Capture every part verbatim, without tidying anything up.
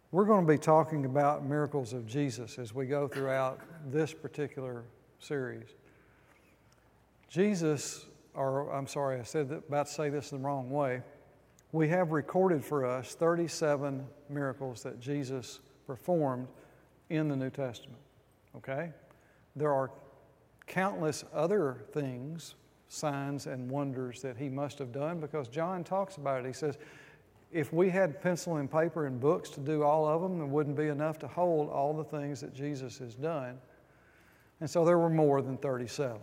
We're going to be talking about miracles of Jesus as we go throughout this particular series. Jesus, or I'm sorry, I said that, about to say this in the wrong way. We have recorded for us thirty-seven miracles that Jesus performed in the New Testament, okay? There are countless other things, signs and wonders that he must have done, because John talks about it. He says, if we had pencil and paper and books to do all of them, it wouldn't be enough to hold all the things that Jesus has done. And so there were more than thirty-seven.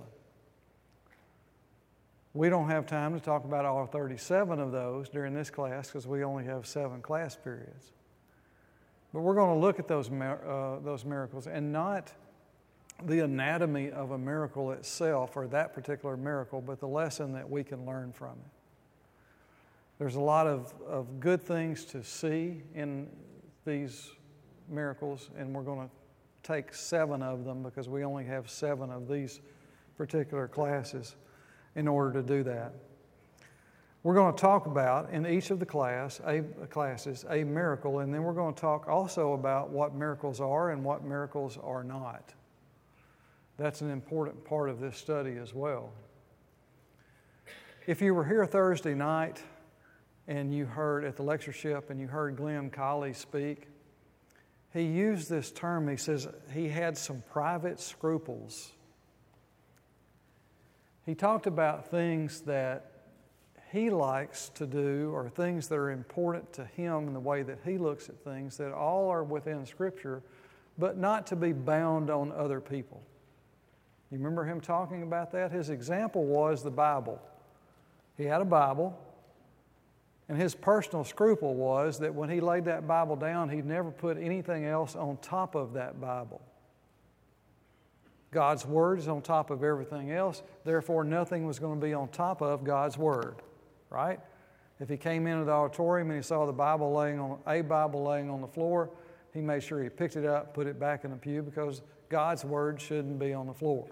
We don't have time to talk about all thirty-seven of those during this class because we only have seven class periods. But we're going to look at those, uh, those miracles, and not the anatomy of a miracle itself or that particular miracle, but the lesson that we can learn from it. There's a lot of, of good things to see in these miracles, and we're going to take seven of them because we only have seven of these particular classes in order to do that. We're going to talk about, in each of the class, a, classes, a miracle, and then we're going to talk also about what miracles are and what miracles are not. That's an important part of this study as well. If you were here Thursday night and you heard at the lectureship and you heard Glenn Colley speak, he used this term. He says he had some private scruples. He talked about things that he likes to do or things that are important to him in the way that he looks at things that all are within Scripture, but not to be bound on other people. You remember him talking about that? His example was the Bible. He had a Bible, and his personal scruple was that when he laid that Bible down, he'd never put anything else on top of that Bible. God's Word is on top of everything else, therefore nothing was going to be on top of God's Word, right? If he came into the auditorium and he saw the Bible laying on a Bible laying on the floor, he made sure he picked it up, put it back in the pew, because God's Word shouldn't be on the floor.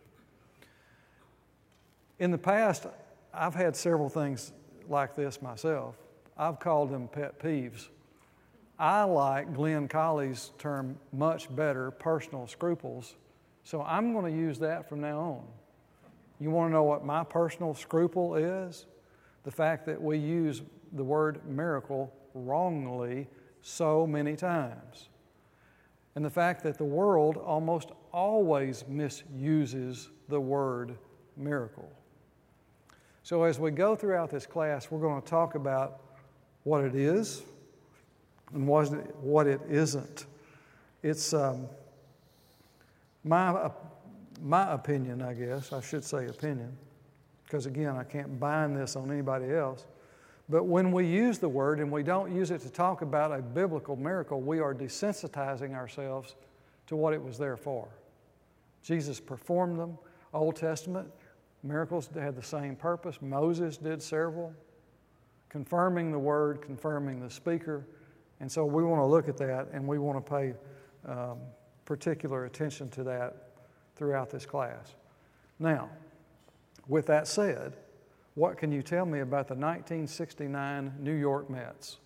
In the past, I've had several things like this myself. I've called them pet peeves. I like Glenn Colley's term much better, personal scruples, so I'm going to use that from now on. You want to know what my personal scruple is? The fact that we use the word miracle wrongly so many times. And the fact that the world almost always misuses the word miracle. So as we go throughout this class, we're going to talk about what it is and what it isn't. It's um, my, uh, my opinion, I guess. I should say opinion, because again, I can't bind this on anybody else. But when we use the word and we don't use it to talk about a biblical miracle, we are desensitizing ourselves to what it was there for. Jesus performed them. Old Testament miracles had the same purpose. Moses did several, confirming the word, confirming the speaker. And so we want to look at that, and we want to pay um, particular attention to that throughout this class. Now, with that said, what can you tell me about the nineteen sixty-nine New York Mets?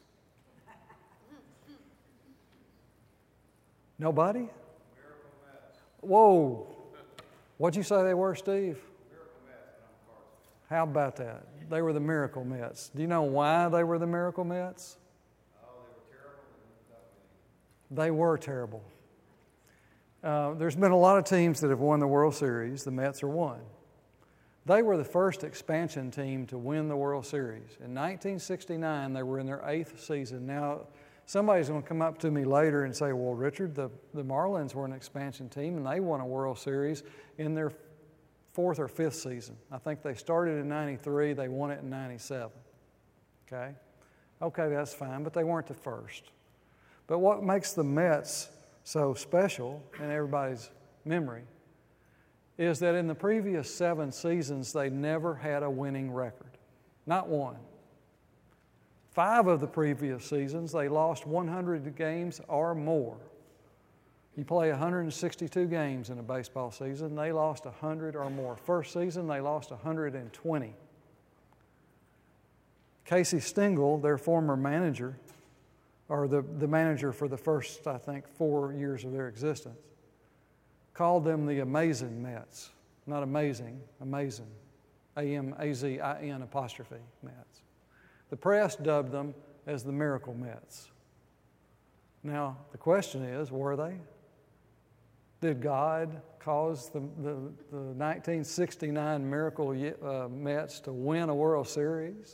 Nobody? Miracle Mets. Whoa. What'd you say they were, Steve? Miracle Mets, and I'm Carson. How about that? They were the Miracle Mets. Do you know why they were the Miracle Mets? Oh, they were terrible. They were terrible. Uh, there's been a lot of teams that have won the World Series. The Mets are one. They were the first expansion team to win the World Series. In nineteen sixty-nine, they were in their eighth season. Now, somebody's going to come up to me later and say, well, Richard, the, the Marlins were an expansion team, and they won a World Series in their fourth or fifth season. I think they started in ninety-three. They won it in ninety-seven. Okay? Okay, that's fine, but they weren't the first. But what makes the Mets so special in everybody's memory is that in the previous seven seasons, they never had a winning record. Not one. Five of the previous seasons, they lost one hundred games or more. You play one hundred sixty-two games in a baseball season, they lost one hundred or more. First season, they lost one hundred twenty. Casey Stengel, their former manager, or the, the manager for the first, I think, four years of their existence, called them the Amazing Mets. Not amazing, amazing. A M A Z I N apostrophe Mets. The press dubbed them as the Miracle Mets. Now, the question is, were they? Did God cause the, the, the nineteen sixty-nine Miracle uh, Mets to win a World Series?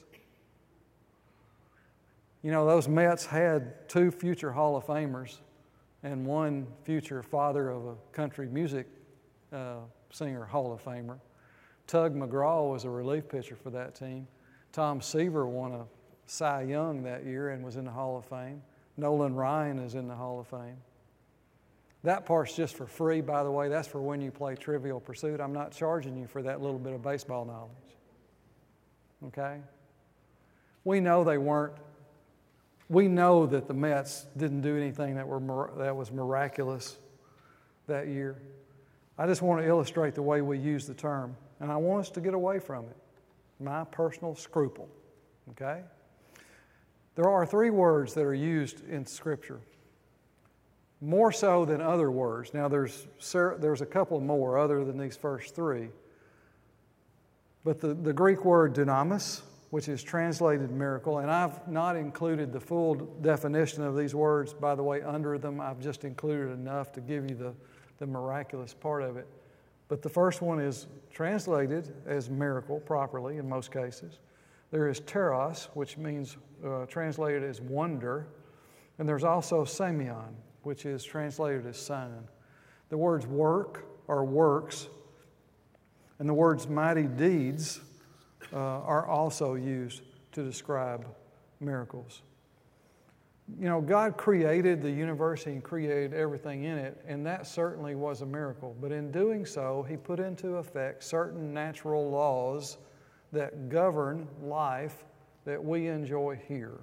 You know, those Mets had two future Hall of Famers and one future father of a country music uh, singer Hall of Famer. Tug McGraw was a relief pitcher for that team. Tom Seaver won a Cy Young that year and was in the Hall of Fame. Nolan Ryan is in the Hall of Fame. That part's just for free, by the way. That's for when you play Trivial Pursuit. I'm not charging you for that little bit of baseball knowledge. Okay? We know they weren't. We know that the Mets didn't do anything that were that was miraculous that year. I just want to illustrate the way we use the term, and I want us to get away from it. My personal scruple. Okay? There are three words that are used in Scripture, more so than other words. Now, there's there's a couple more other than these first three. But the, the Greek word dunamis, which is translated miracle, and I've not included the full definition of these words, by the way, under them. I've just included enough to give you the, the miraculous part of it. But the first one is translated as miracle properly in most cases. There is teros, which means uh, translated as wonder. And there's also semeion, which is translated as sign. The words work or works, and the words mighty deeds uh, are also used to describe miracles. You know, God created the universe and created everything in it, and that certainly was a miracle. But in doing so, He put into effect certain natural laws that govern life that we enjoy here.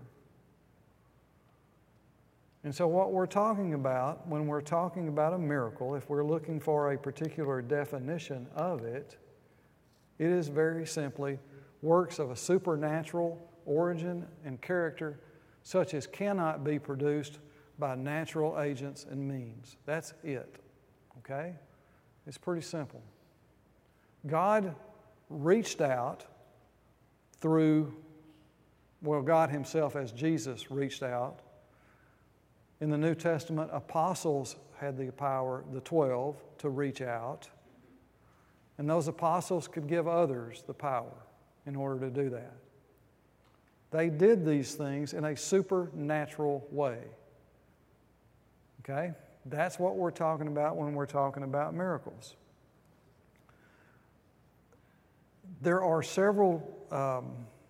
And so what we're talking about when we're talking about a miracle, if we're looking for a particular definition of it, it is very simply works of a supernatural origin and character such as cannot be produced by natural agents and means. That's it, okay? It's pretty simple. God reached out through, well, God Himself as Jesus reached out. In the New Testament, apostles had the power, the twelve, to reach out. And those apostles could give others the power in order to do that. They did these things in a supernatural way. Okay? That's what we're talking about when we're talking about miracles. There are several um,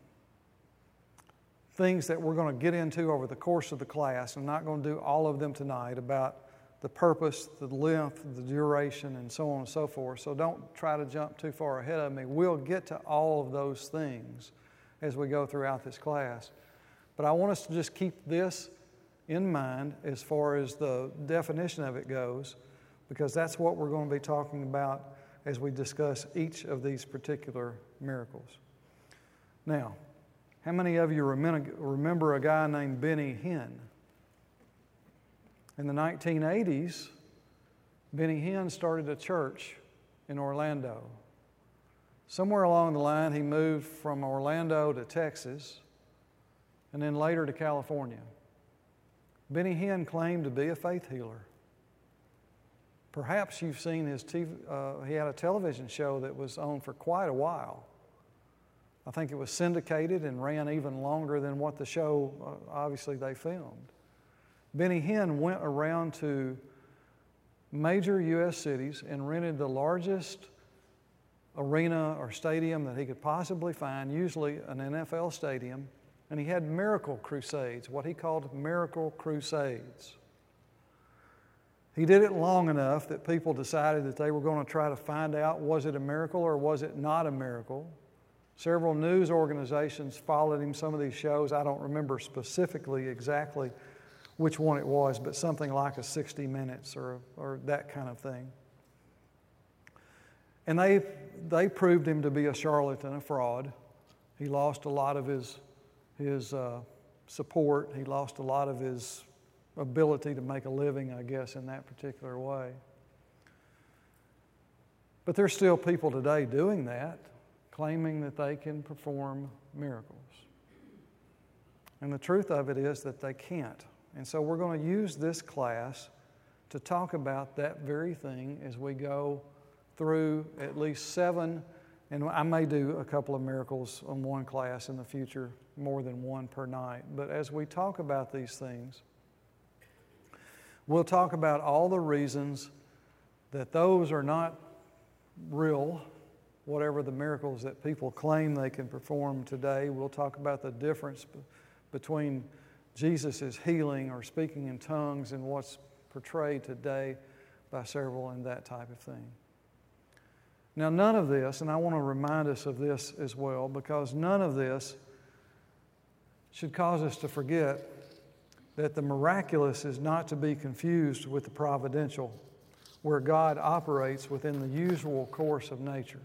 things that we're going to get into over the course of the class. I'm not going to do all of them tonight about the purpose, the length, the duration, and so on and so forth. So don't try to jump too far ahead of me. We'll get to all of those things as we go throughout this class. But I want us to just keep this in mind as far as the definition of it goes, because that's what we're going to be talking about as we discuss each of these particular miracles. Now, how many of you remember a guy named Benny Hinn? In the nineteen eighties, Benny Hinn started a church in Orlando. Somewhere along the line, he moved from Orlando to Texas and then later to California. Benny Hinn claimed to be a faith healer. Perhaps you've seen his T V, uh, he had a television show that was on for quite a while. I think it was syndicated and ran even longer than what the show, uh, obviously, they filmed. Benny Hinn went around to major U S cities and rented the largest arena or stadium that he could possibly find, usually an N F L stadium, and he had miracle crusades, what he called miracle crusades. He did it long enough that people decided that they were going to try to find out, was it a miracle or was it not a miracle? Several news organizations followed him, some of these shows. I don't remember specifically exactly which one it was, but something like a sixty minutes or, or that kind of thing. And they, they proved him to be a charlatan, a fraud. He lost a lot of his, his uh, support. He lost a lot of his ability to make a living, I guess, in that particular way. But there's still people today doing that, claiming that they can perform miracles. And the truth of it is that they can't. And so we're going to use this class to talk about that very thing as we go through at least seven, and I may do a couple of miracles on one class in the future, more than one per night. But as we talk about these things, we'll talk about all the reasons that those are not real, whatever the miracles that people claim they can perform today. We'll talk about the difference b- between Jesus' healing or speaking in tongues and what's portrayed today by several and that type of thing. Now, none of this, and I want to remind us of this as well, because none of this should cause us to forget that the miraculous is not to be confused with the providential, where God operates within the usual course of nature.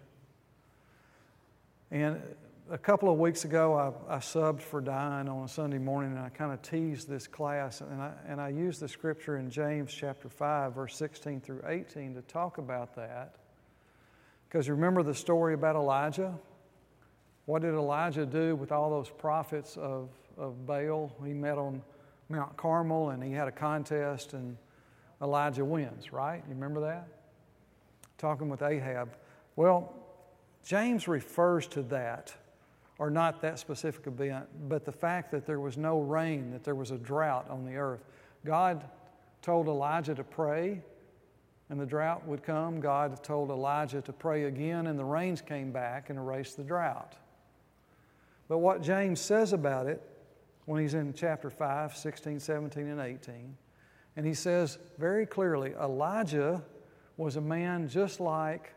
And a couple of weeks ago, I, I subbed for Diane on a Sunday morning, and I kind of teased this class, and I, and I used the scripture in James chapter five, verse sixteen through eighteen to talk about that. Because remember the story about Elijah? What did Elijah do with all those prophets of, of Baal? He met on Mount Carmel, and he had a contest, and Elijah wins, right? You remember that? Talking with Ahab. Well, James refers to that, or not that specific event, but the fact that there was no rain, that there was a drought on the earth. God told Elijah to pray, and the drought would come. God told Elijah to pray again, and the rains came back and erased the drought. But what James says about it, when he's in chapter five, sixteen, seventeen, and eighteen, and he says very clearly, Elijah was a man just like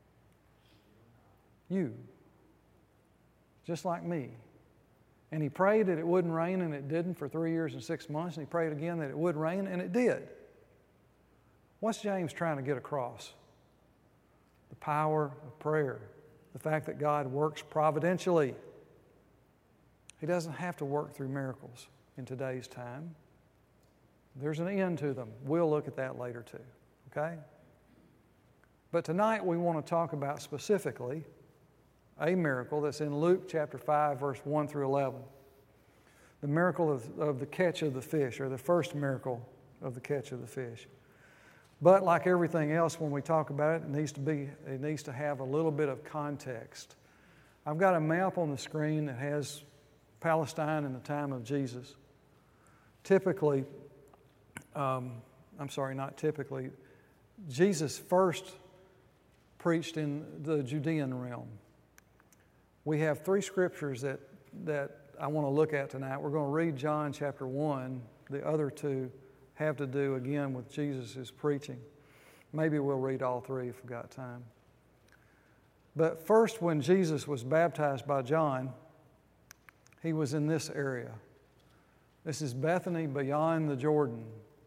you, just like me. And he prayed that it wouldn't rain, and it didn't for three years and six months, and he prayed again that it would rain, and it did. What's James trying to get across? The power of prayer, the fact that God works providentially. He doesn't have to work through miracles in today's time. There's an end to them. We'll look at that later too, okay? But tonight we want to talk about specifically a miracle that's in Luke chapter five, verse one through eleven. The miracle of, of the catch of the fish, or the first miracle of the catch of the fish. But like everything else, when we talk about it, it needs to be, it needs to have a little bit of context. I've got a map on the screen that has Palestine in the time of Jesus. Typically, um, I'm sorry, not typically, Jesus first preached in the Judean realm. We have three scriptures that, that I want to look at tonight. We're going to read John chapter one. The other two have to do, again, with Jesus' preaching. Maybe we'll read all three if we've got time. But first, when Jesus was baptized by John, he was in this area. This is Bethany beyond the Jordan.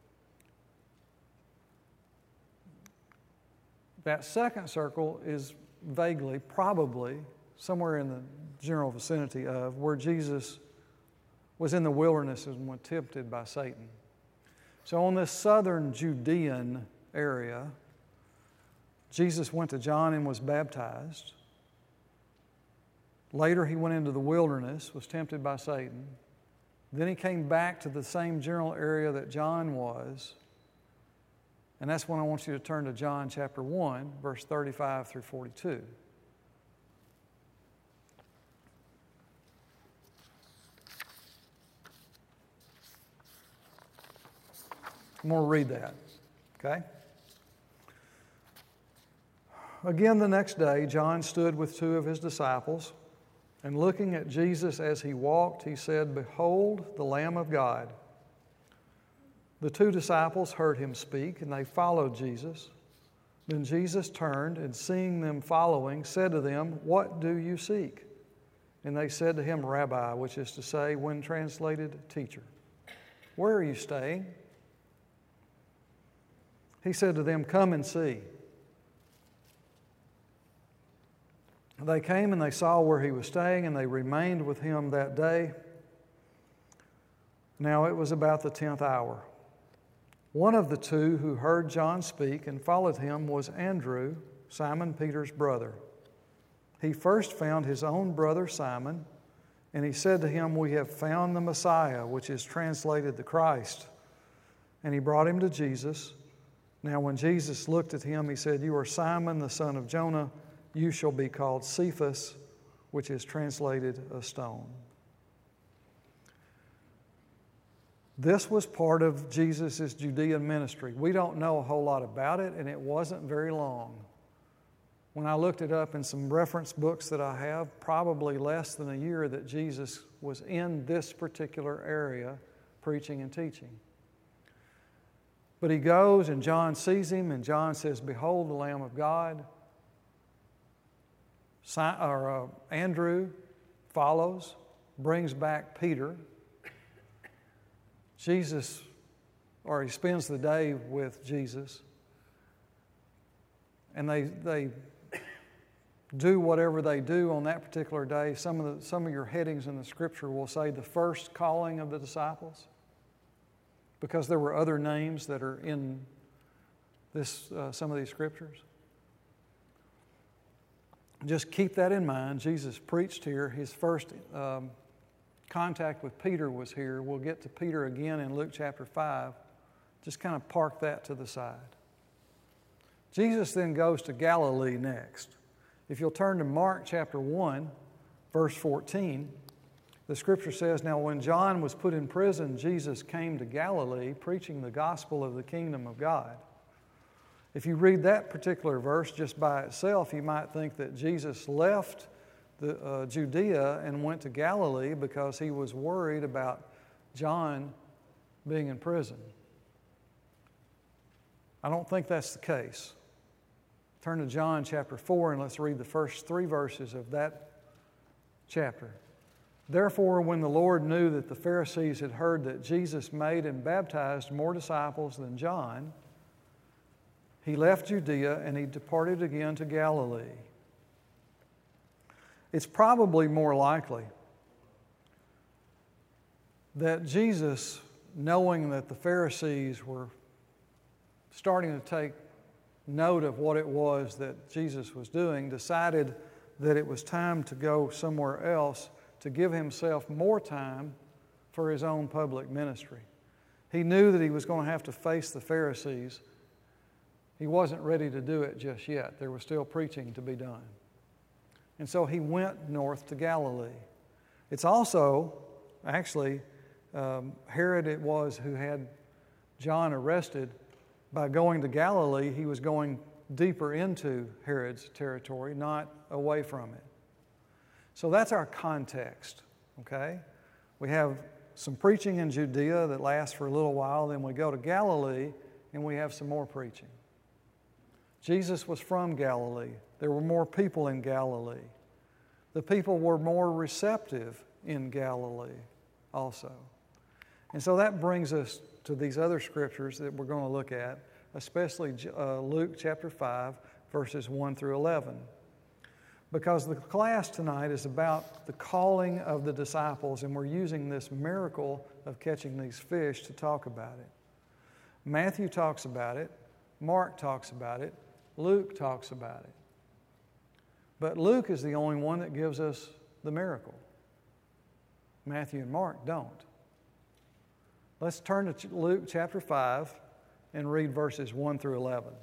That second circle is vaguely, probably, somewhere in the general vicinity of where Jesus was in the wilderness and was tempted by Satan. So on this southern Judean area, Jesus went to John and was baptized. Later he went into the wilderness, was tempted by Satan. Then he came back to the same general area that John was. And that's when I want you to turn to John chapter one, verse thirty-five through forty-two. I'm going to read that, okay? Again, the next day, John stood with two of his disciples, and looking at Jesus as he walked, he said, "Behold, the Lamb of God." The two disciples heard him speak, and they followed Jesus. Then Jesus turned, and seeing them following, said to them, "What do you seek?" And they said to him, "Rabbi," which is to say, when translated, teacher, "where are you staying?" He said to them, "Come and see." They came and they saw where he was staying, and they remained with him that day. Now it was about the tenth hour. One of the two who heard John speak and followed him was Andrew, Simon Peter's brother. He first found his own brother Simon, and he said to him, "We have found the Messiah," which is translated the Christ. And he brought him to Jesus. Now when Jesus looked at him, he said, "You are Simon, the son of Jonah. You shall be called Cephas," which is translated a stone. This was part of Jesus' Judean ministry. We don't know a whole lot about it, and it wasn't very long. When I looked it up in some reference books that I have, probably less than a year that Jesus was in this particular area preaching and teaching. But he goes and John sees him, and John says, "Behold the Lamb of God." Si- or, uh, Andrew follows, brings back Peter. Jesus, or he spends the day with Jesus, and they they do whatever they do on that particular day. Some of the some of your headings in the Scripture will say the first calling of the disciples, because there were other names that are in this uh, some of these Scriptures. Just keep that in mind. Jesus preached here. His first um, contact with Peter was here. We'll get to Peter again in Luke chapter five. Just kind of park that to the side. Jesus then goes to Galilee next. If you'll turn to Mark chapter one, verse fourteen, the Scripture says, "Now when John was put in prison, Jesus came to Galilee preaching the gospel of the kingdom of God." If you read that particular verse just by itself, you might think that Jesus left the, uh, Judea and went to Galilee because he was worried about John being in prison. I don't think that's the case. Turn to John chapter four and let's read the first three verses of that chapter. "Therefore, when the Lord knew that the Pharisees had heard that Jesus made and baptized more disciples than John, he left Judea and he departed again to Galilee." It's probably more likely that Jesus, knowing that the Pharisees were starting to take note of what it was that Jesus was doing, decided that it was time to go somewhere else to give himself more time for his own public ministry. He knew that he was going to have to face the Pharisees. He wasn't ready to do it just yet. There was still preaching to be done. And so he went north to Galilee. It's also, actually, um, Herod it was who had John arrested. By going to Galilee, he was going deeper into Herod's territory, not away from it. So that's our context, okay? We have some preaching in Judea that lasts for a little while, then we go to Galilee and we have some more preaching. Jesus was from Galilee. There were more people in Galilee. The people were more receptive in Galilee also. And so that brings us to these other scriptures that we're going to look at, especially uh, Luke chapter five, verses one through eleven. Because the class tonight is about the calling of the disciples, and we're using this miracle of catching these fish to talk about it. Matthew talks about it. Mark talks about it. Luke talks about it. But Luke is the only one that gives us the miracle. Matthew and Mark don't. Let's turn to Luke chapter five and read verses one through eleven.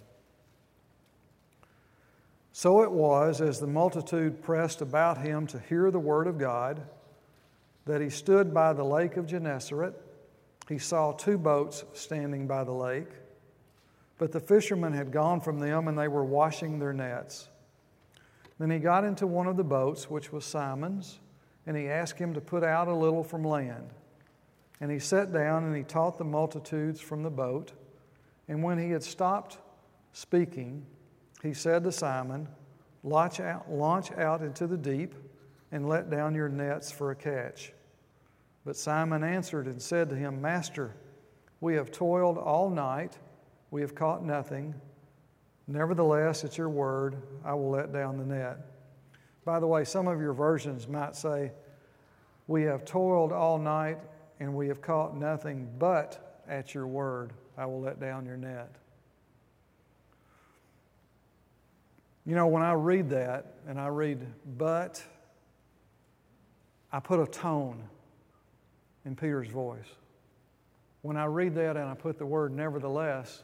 "So it was, as the multitude pressed about him to hear the word of God, that he stood by the lake of Gennesaret. He saw two boats standing by the lake, but the fishermen had gone from them, and they were washing their nets. Then he got into one of the boats, which was Simon's, and he asked him to put out a little from land. And he sat down and he taught the multitudes from the boat. And when he had stopped speaking, he said to Simon, launch out, launch out into the deep and let down your nets for a catch. But Simon answered and said to him, Master, we have toiled all night. We have caught nothing. Nevertheless, at your word, I will let down the net. By the way, some of your versions might say, we have toiled all night and we have caught nothing, but at your word I will let down your net. You know, when I read that, and I read but, I put a tone in Peter's voice. When I read that and I put the word nevertheless,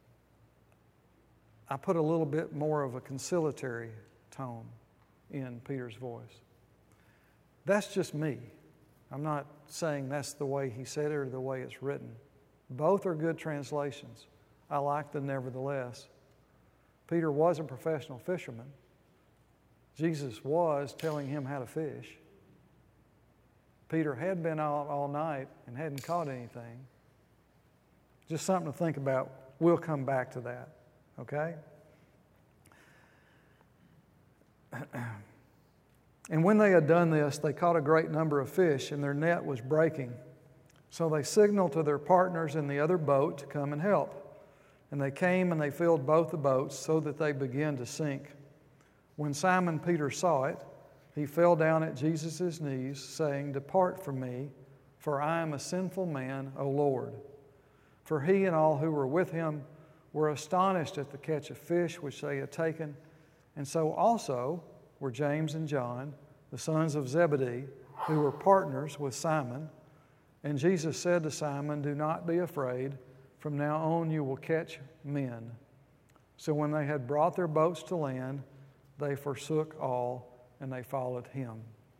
I put a little bit more of a conciliatory tone in Peter's voice. That's just me. I'm not saying that's the way he said it or the way it's written. Both are good translations. I like the nevertheless. Peter was a professional fisherman. Jesus was telling him how to fish. Peter had been out all night and hadn't caught anything. Just something to think about. We'll come back to that, okay? And when they had done this, they caught a great number of fish, and their net was breaking. So they signaled to their partners in the other boat to come and help. And they came and they filled both the boats so that they began to sink. When Simon Peter saw it, he fell down at Jesus' knees, saying, "Depart from me, for I am a sinful man, O Lord." For he and all who were with him were astonished at the catch of fish which they had taken, and so also were James and John, the sons of Zebedee, who were partners with Simon. And Jesus said to Simon, "Do not be afraid. From now on you will catch men." So when they had brought their boats to land, they forsook all and they followed him.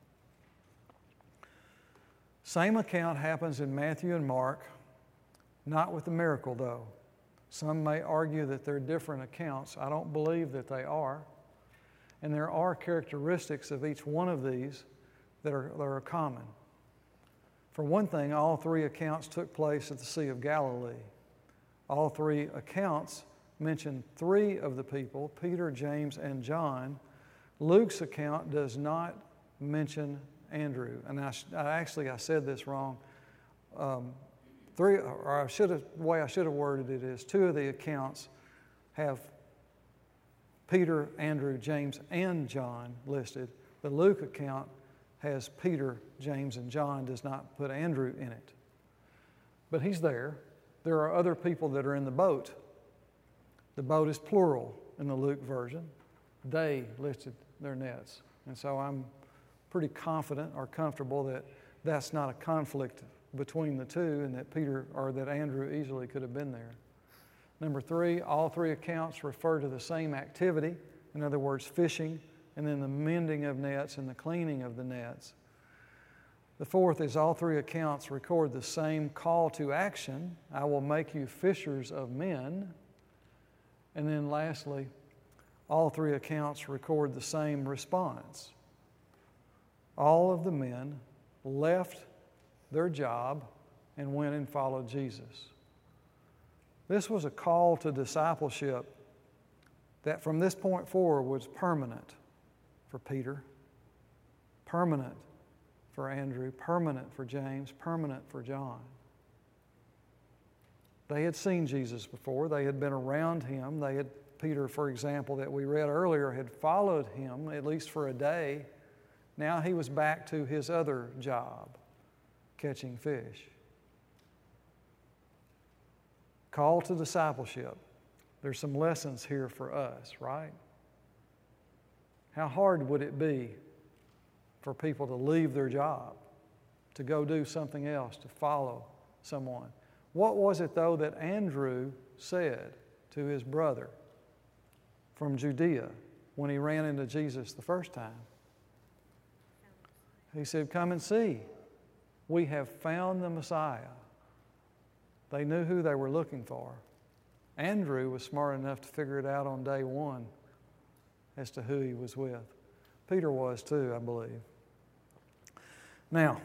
Same account happens in Matthew and Mark, not with the miracle though. Some may argue that they're different accounts. I don't believe that they are. And there are characteristics of each one of these that are, that are common. For one thing, all three accounts took place at the Sea of Galilee. All three accounts mention three of the people, Peter, James, and John. Luke's account does not mention Andrew. And I, I actually, I said this wrong. Um, three, or I should have, the way I should have worded it is, two of the accounts have Peter, Andrew, James, and John listed. The Luke account has Peter, James, and John, does not put Andrew in it. But he's there. There are other people that are in the boat. The boat is plural in the Luke version. They listed their nets. And so I'm pretty confident or comfortable that that's not a conflict between the two and that Peter or that Andrew easily could have been there. Number three, all three accounts refer to the same activity. In other words, fishing, and then the mending of nets and the cleaning of the nets. The fourth is all three accounts record the same call to action. I will make you fishers of men. And then lastly, all three accounts record the same response. All of the men left their job and went and followed Jesus. This was a call to discipleship that from this point forward was permanent for Peter, permanent for Andrew, permanent for James, permanent for John. They had seen Jesus before. They had been around him. They had, Peter, for example, that we read earlier, had followed him at least for a day. Now he was back to his other job, catching fish. Call to discipleship. There's some lessons here for us, right? How hard would it be for people to leave their job, to go do something else, to follow someone? What was it, though, that Andrew said to his brother from Judea when he ran into Jesus the first time? He said, "Come and see. We have found the Messiah." They knew who they were looking for. Andrew was smart enough to figure it out on day one as to who he was with. Peter was too, I believe. Now,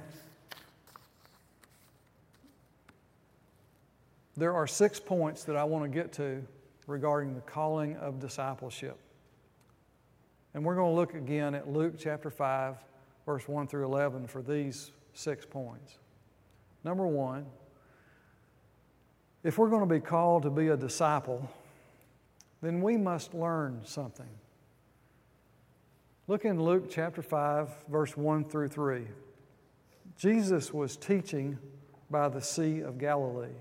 there are six points that I want to get to regarding the calling of discipleship. And we're going to look again at Luke chapter five, verse one through eleven for these six points. Number one, if we're going to be called to be a disciple, then we must learn something. Look in Luke chapter five, verse one through three. Jesus was teaching by the Sea of Galilee.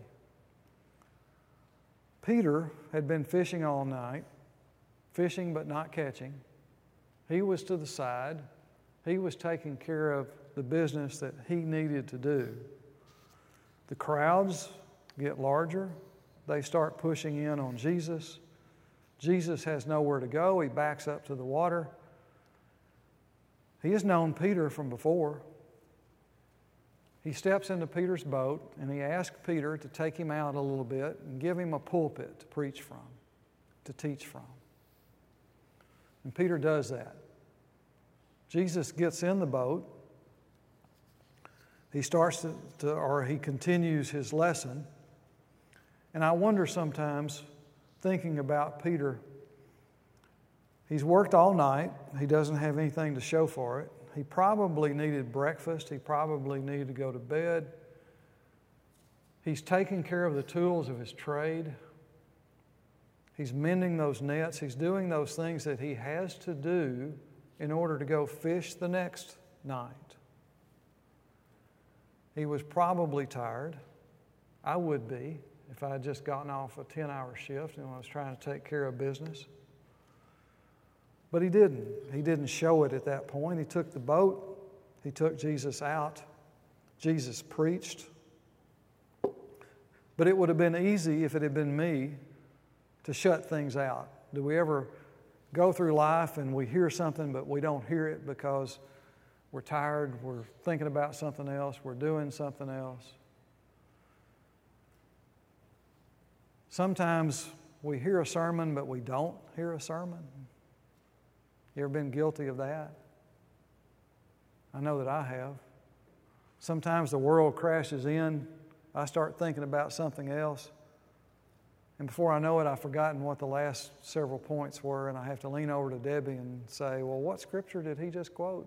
Peter had been fishing all night, fishing but not catching. He was to the side. He was taking care of the business that he needed to do. The crowds get larger. They start pushing in on Jesus. Jesus has nowhere to go. He backs up to the water. He has known Peter from before. He steps into Peter's boat and he asks Peter to take him out a little bit and give him a pulpit to preach from, to teach from. And Peter does that. Jesus gets in the boat. He starts to, to or he continues his lesson. And I wonder sometimes, thinking about Peter, he's worked all night. He doesn't have anything to show for it. He probably needed breakfast. He probably needed to go to bed. He's taking care of the tools of his trade. He's mending those nets. He's doing those things that he has to do in order to go fish the next night. He was probably tired. I would be if I had just gotten off a ten-hour shift and I was trying to take care of business. But he didn't. He didn't show it at that point. He took the boat. He took Jesus out. Jesus preached. But it would have been easy if it had been me to shut things out. Do we ever go through life and we hear something but we don't hear it because we're tired, we're thinking about something else, we're doing something else? Sometimes we hear a sermon but we don't hear a sermon. You ever been guilty of that? I know that I have. Sometimes the world crashes in. I start thinking about something else. And before I know it, I've forgotten what the last several points were, and I have to lean over to Debbie and say, well, what scripture did he just quote?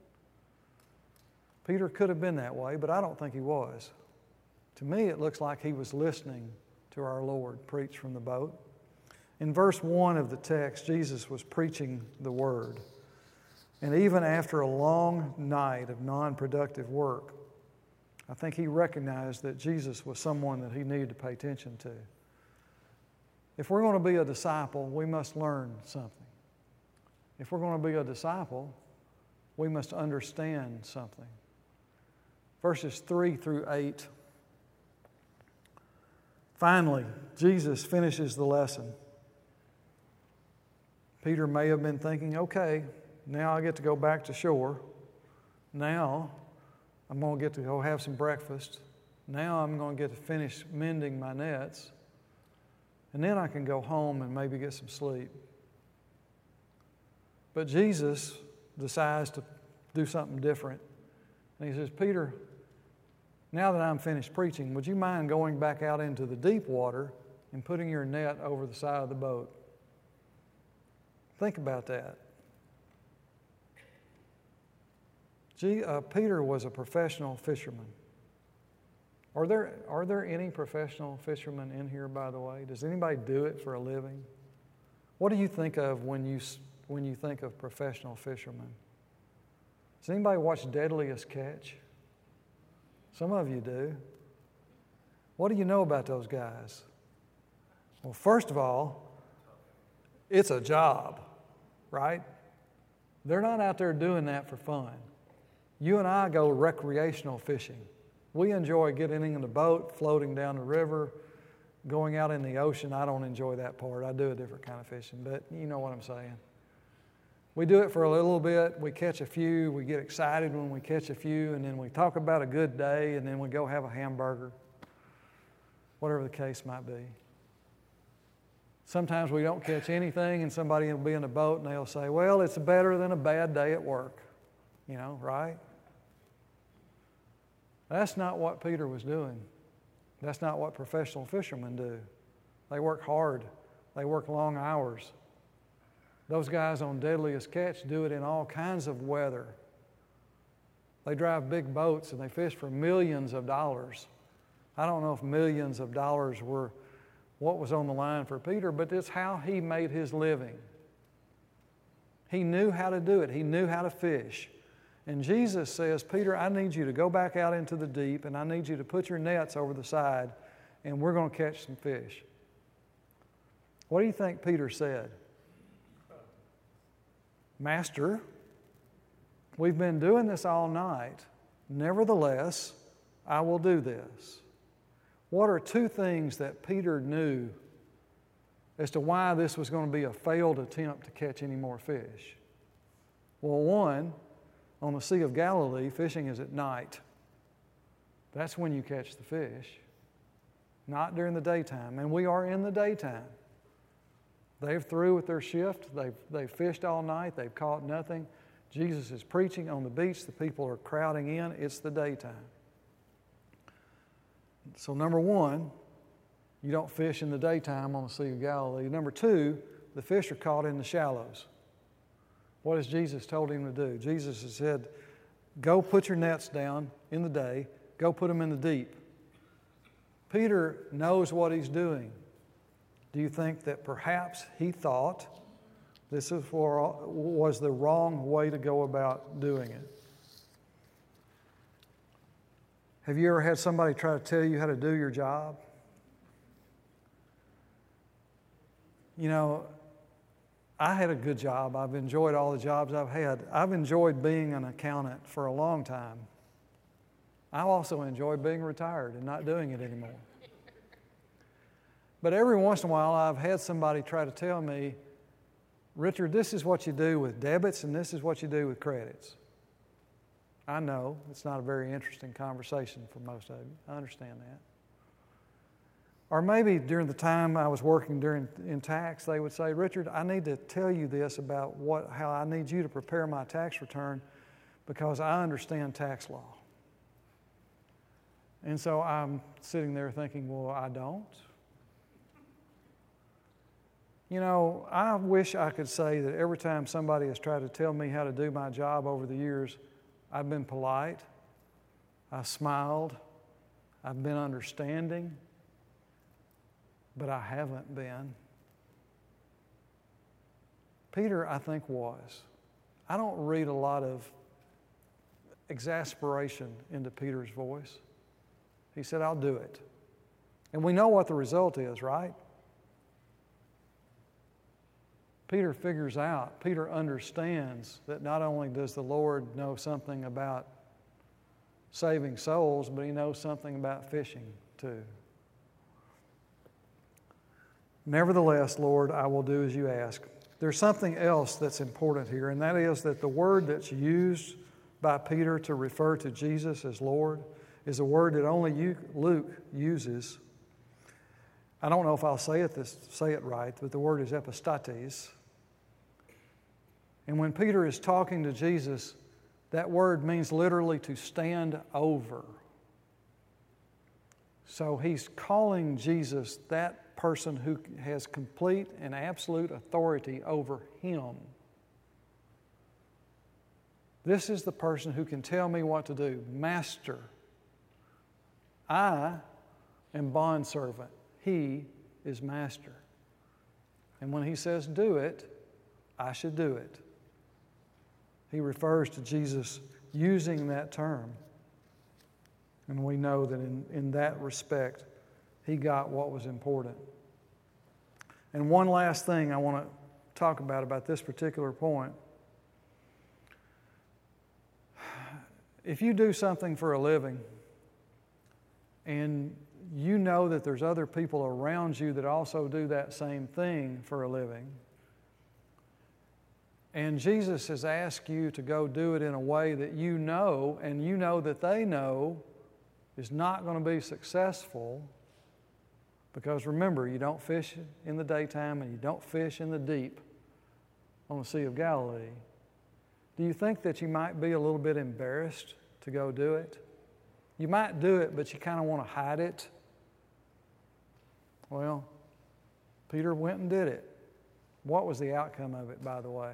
Peter could have been that way, but I don't think he was. To me, it looks like he was listening to our Lord preach from the boat. In verse one of the text, Jesus was preaching the Word. And even after a long night of non-productive work, I think he recognized that Jesus was someone that he needed to pay attention to. If we're going to be a disciple, we must learn something. If we're going to be a disciple, we must understand something. Verses three through eight. Finally, Jesus finishes the lesson. Peter may have been thinking, okay, now I get to go back to shore. Now I'm going to get to go have some breakfast. Now I'm going to get to finish mending my nets. And then I can go home and maybe get some sleep. But Jesus decides to do something different. And he says, Peter, now that I'm finished preaching, would you mind going back out into the deep water and putting your net over the side of the boat? Think about that. Gee, uh, Peter was a professional fisherman. Are there, are there any professional fishermen in here, by the way? Does anybody do it for a living? What do you think of when you, when you think of professional fishermen? Does anybody watch Deadliest Catch? Some of you do. What do you know about those guys? Well, first of all, it's a job, right? They're not out there doing that for fun. You and I go recreational fishing. We enjoy getting in the boat, floating down the river, going out in the ocean. I don't enjoy that part. I do a different kind of fishing, but you know what I'm saying. We do it for a little bit. We catch a few. We get excited when we catch a few, and then we talk about a good day, and then we go have a hamburger, whatever the case might be. Sometimes we don't catch anything, and somebody will be in the boat, and they'll say, well, it's better than a bad day at work. You know, right? That's not what Peter was doing. That's not what professional fishermen do. They work hard. They work long hours. Those guys on Deadliest Catch do it in all kinds of weather. They drive big boats and they fish for millions of dollars. I don't know if millions of dollars were what was on the line for Peter, but it's how he made his living. He knew how to do it. He knew how to fish. And Jesus says, Peter, I need you to go back out into the deep, and I need you to put your nets over the side, and we're going to catch some fish. What do you think Peter said? Master, we've been doing this all night. Nevertheless, I will do this. What are two things that Peter knew as to why this was going to be a failed attempt to catch any more fish? Well, one, on the Sea of Galilee, fishing is at night. That's when you catch the fish, not during the daytime. And we are in the daytime. They've through with their shift. They've, they've fished all night. They've caught nothing. Jesus is preaching on the beach. The people are crowding in. It's the daytime. So number one, you don't fish in the daytime on the Sea of Galilee. Number two, the fish are caught in the shallows. What has Jesus told him to do? Jesus has said, go put your nets down in the day. Go put them in the deep. Peter knows what he's doing. Do you think that perhaps he thought this is for, was the wrong way to go about doing it? Have you ever had somebody try to tell you how to do your job? You know, I had a good job. I've enjoyed all the jobs I've had. I've enjoyed being an accountant for a long time. I also enjoy being retired and not doing it anymore. But every once in a while, I've had somebody try to tell me, Richard, this is what you do with debits and this is what you do with credits. I know it's not a very interesting conversation for most of you. I understand that. Or maybe during the time I was working during in tax, they would say, Richard, I need to tell you this about what how I need you to prepare my tax return because I understand tax law. And so I'm sitting there thinking, well, I don't. You know, I wish I could say that every time somebody has tried to tell me how to do my job over the years, I've been polite, I've smiled, I've been understanding, but I haven't been. Peter, I think, was. I don't read a lot of exasperation into Peter's voice. He said, I'll do it. And we know what the result is, right? Peter figures out, Peter understands that not only does the Lord know something about saving souls, but he knows something about fishing too. Nevertheless, Lord, I will do as you ask. There's something else that's important here, and that is that the word that's used by Peter to refer to Jesus as Lord is a word that only you, Luke uses. I don't know if I'll say it this say it right, but the word is epistates. And when Peter is talking to Jesus, that word means literally to stand over. So he's calling Jesus that person who has complete and absolute authority over him. This is the person who can tell me what to do. Master, I am bondservant. He is master. And when he says do it, I should do it. He refers to Jesus using that term. And we know that in, in that respect, he got what was important. And one last thing I want to talk about, about this particular point. If you do something for a living, and you know that there's other people around you that also do that same thing for a living, and Jesus has asked you to go do it in a way that you know, and you know that they know is not going to be successful, because remember, you don't fish in the daytime and you don't fish in the deep on the Sea of Galilee. Do you think that you might be a little bit embarrassed to go do it? You might do it, but you kind of want to hide it. Well, Peter went and did it. What was the outcome of it, by the way?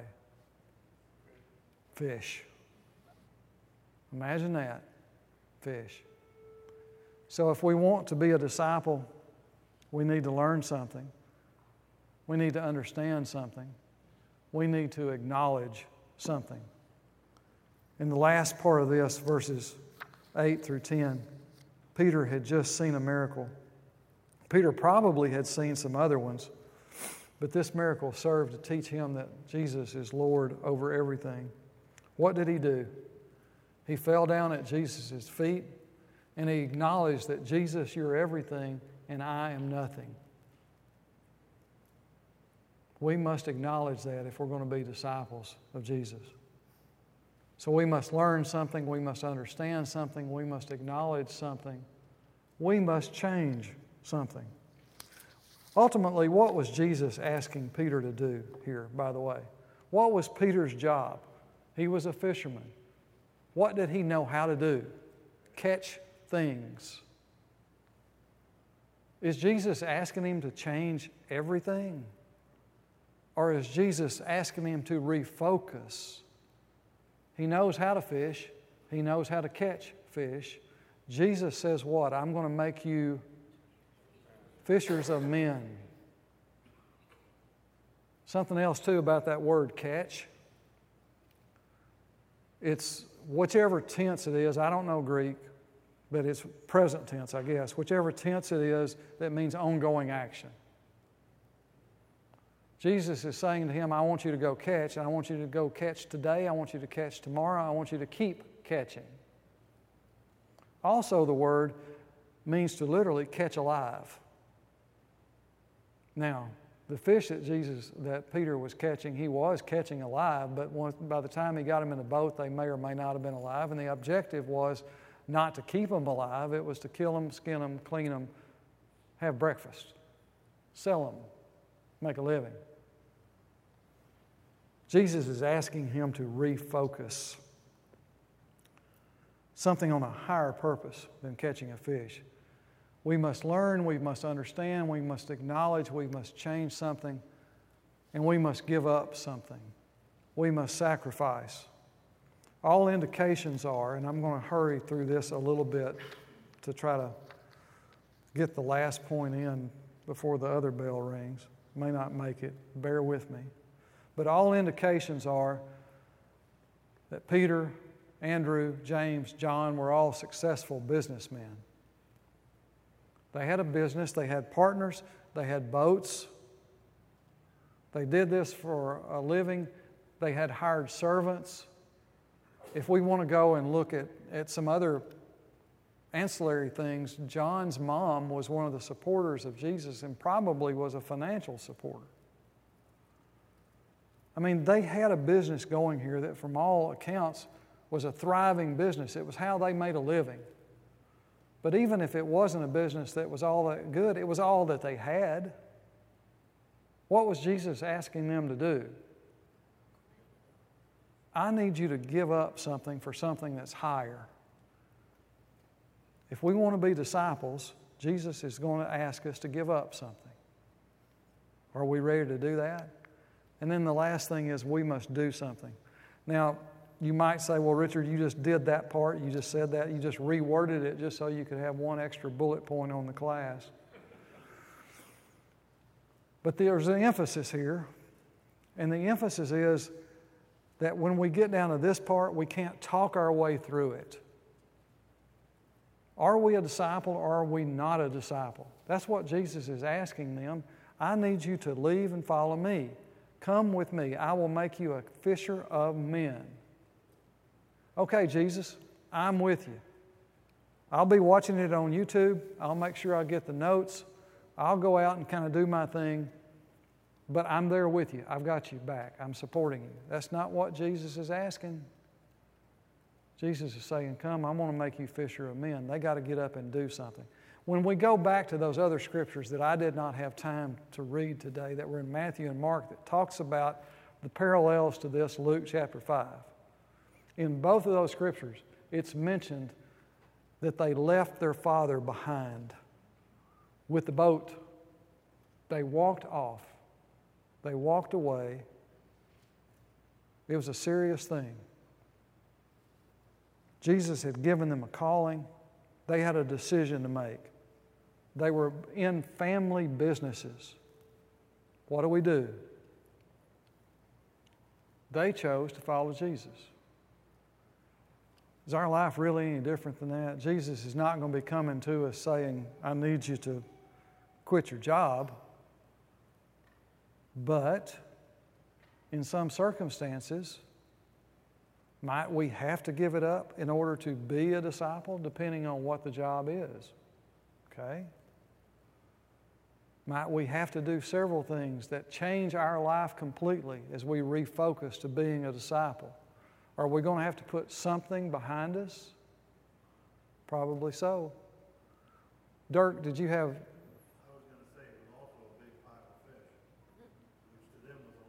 Fish. Imagine that. Fish. So if we want to be a disciple, we need to learn something. We need to understand something. We need to acknowledge something. In the last part of this, verses eight through ten, Peter had just seen a miracle. Peter probably had seen some other ones, but this miracle served to teach him that Jesus is Lord over everything. What did he do? He fell down at Jesus' feet and he acknowledged that, Jesus, you're everything and I am nothing. We must acknowledge that if we're going to be disciples of Jesus. So we must learn something, we must understand something, we must acknowledge something, we must change something. Ultimately, what was Jesus asking Peter to do here, by the way? What was Peter's job? He was a fisherman. What did he know how to do? Catch things. Is Jesus asking him to change everything? Or is Jesus asking him to refocus? He knows how to fish. He knows how to catch fish. Jesus says what? I'm going to make you fishers of men. Something else too about that word catch. It's whichever tense it is. I don't know Greek, but it's present tense, I guess. Whichever tense it is, that means ongoing action. Jesus is saying to him, I want you to go catch, and I want you to go catch today, I want you to catch tomorrow, I want you to keep catching. Also, the word means to literally catch alive. Now, the fish that Jesus, that Peter was catching, he was catching alive, but once, by the time he got them in the boat, they may or may not have been alive, and the objective was not to keep them alive, it was to kill them, skin them, clean them, have breakfast, sell them, make a living. Jesus is asking him to refocus. Something on a higher purpose than catching a fish. We must learn, we must understand, we must acknowledge, we must change something, and we must give up something. We must sacrifice. All indications are, and I'm going to hurry through this a little bit to try to get the last point in before the other bell rings. May not make it, bear with me. But all indications are that Peter, Andrew, James, John were all successful businessmen. They had a business, they had partners, they had boats. They did this for a living. They had hired servants. If we want to go and look at, at some other ancillary things, John's mom was one of the supporters of Jesus and probably was a financial supporter. I mean, they had a business going here that from all accounts was a thriving business. It was how they made a living. But even if it wasn't a business that was all that good, it was all that they had. What was Jesus asking them to do? I need you to give up something for something that's higher. If we want to be disciples, Jesus is going to ask us to give up something. Are we ready to do that? And then the last thing is we must do something. Now, you might say, well, Richard, you just did that part. You just said that. You just reworded it just so you could have one extra bullet point on the class. But there's an emphasis here. And the emphasis is that when we get down to this part, we can't talk our way through it. Are we a disciple or are we not a disciple? That's what Jesus is asking them. I need you to leave and follow me. Come with me. I will make you a fisher of men. Okay, Jesus, I'm with you. I'll be watching it on YouTube. I'll make sure I get the notes. I'll go out and kind of do my thing. But I'm there with you. I've got you back. I'm supporting you. That's not what Jesus is asking. Jesus is saying, come, I want to make you fisher of men. They got to get up and do something. When we go back to those other scriptures that I did not have time to read today that were in Matthew and Mark that talks about the parallels to this, Luke chapter five. In both of those scriptures, it's mentioned that they left their father behind with the boat. They walked off. They walked away. It was a serious thing. Jesus had given them a calling. They had a decision to make. They were in family businesses. What do we do? They chose to follow Jesus. Is our life really any different than that? Jesus is not going to be coming to us saying, I need you to quit your job. But in some circumstances, might we have to give it up in order to be a disciple, depending on what the job is? Okay? Might we have to do several things that change our life completely as we refocus to being a disciple? Are we going to have to put something behind us? Probably so. Dirk, did you have... I was going to say it was also a big pile of fish, which to them was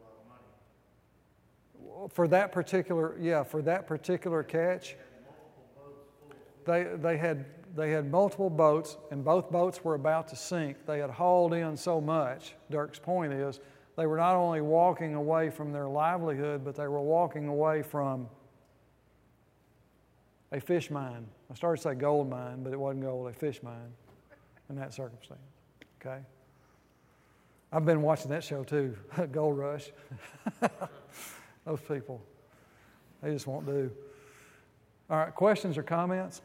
a lot of money. For that particular, yeah, for that particular catch, they, they, had, they had multiple boats, and both boats were about to sink. They had hauled in so much. Dirk's point is, they were not only walking away from their livelihood, but they were walking away from a fish mine. I started to say gold mine, but it wasn't gold, a fish mine in that circumstance. Okay? I've been watching that show too, Gold Rush. Those people, they just won't do. All right, questions or comments?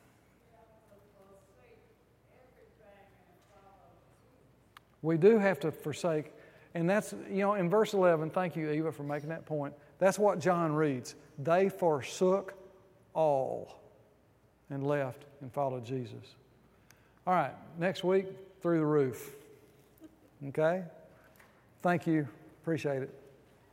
We do have to forsake. And that's, you know, in verse eleven, thank you, Eva, for making that point. That's what John reads. They forsook all and left and followed Jesus. All right, next week, through the roof. Okay? Thank you. Appreciate it.